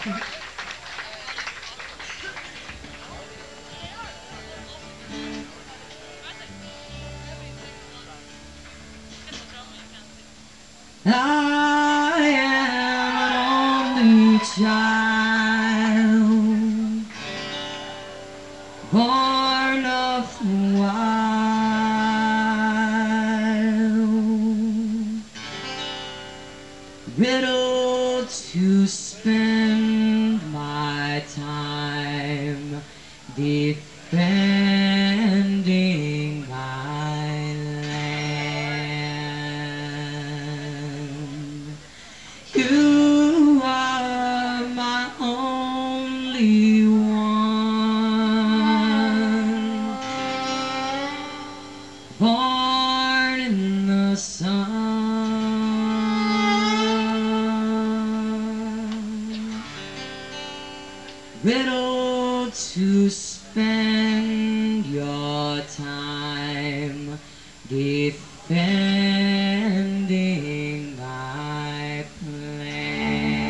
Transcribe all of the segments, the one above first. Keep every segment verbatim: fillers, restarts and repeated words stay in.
I am an only child, born of the wild, riddled to spend my time defending my land. You are my only one, born in the sun, riddled to spend your time defending my plan.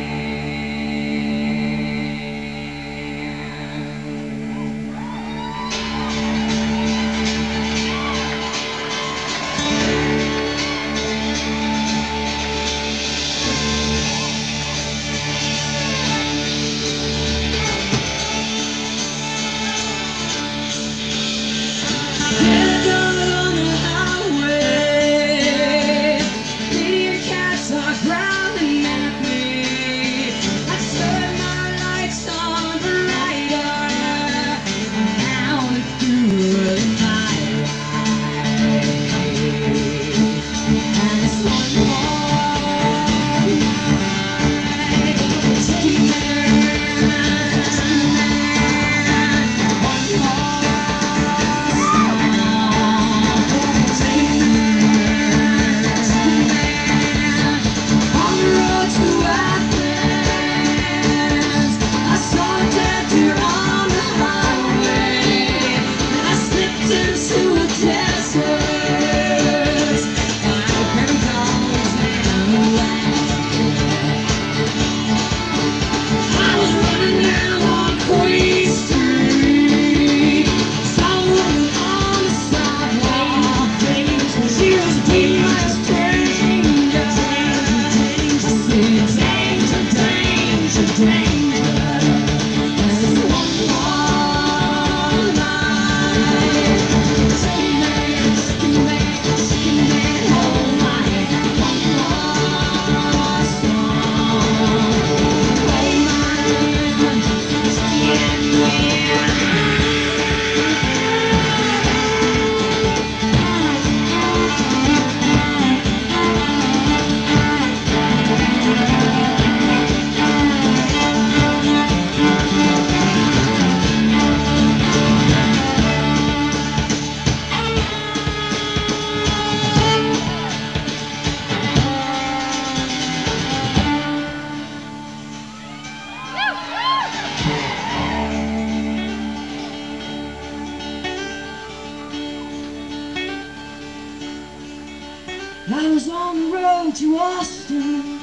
I was on the road to Austin,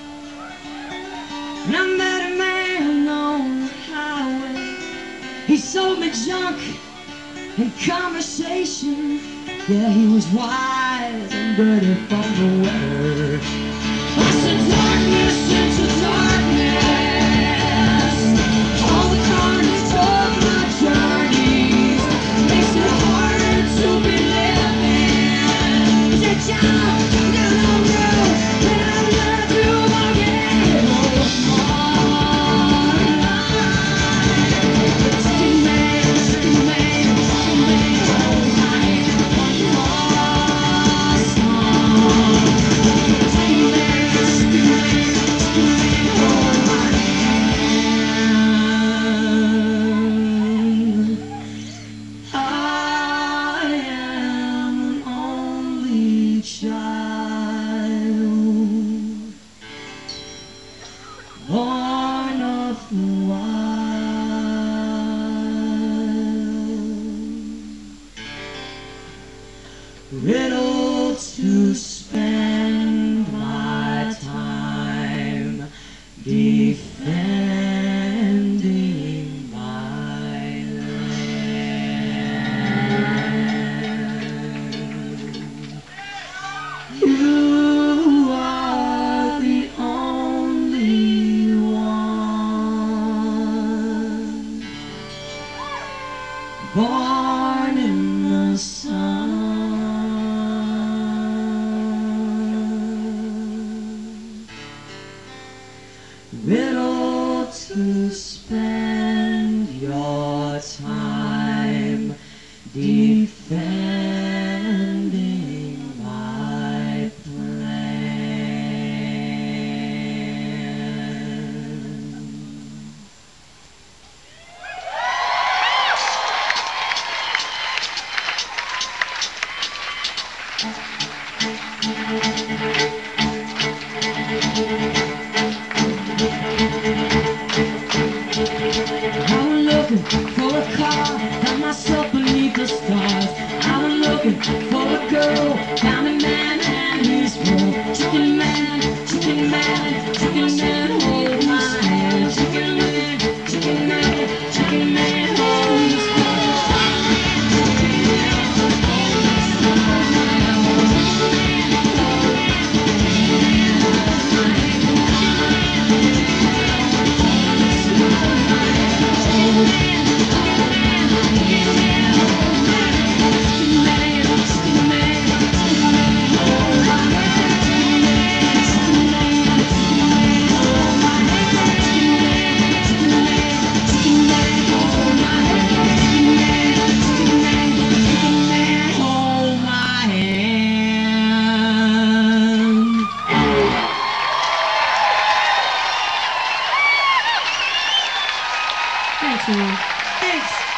and I met a man on the highway. He sold me junk and conversation. Yeah, he was wise and dirty from the weather. I said darkness into darkness, all the carnage of my journeys makes it harder to be living. He said, John, to spend your time defending my plan. I'm looking for a car, found myself beneath the stars. I'm looking for a girl, found a man and his world. Chicken man, chicken man, chicken man, hold my hand. Chicken man, chicken man, chicken man, hold the stars. Thanks, man. Thanks.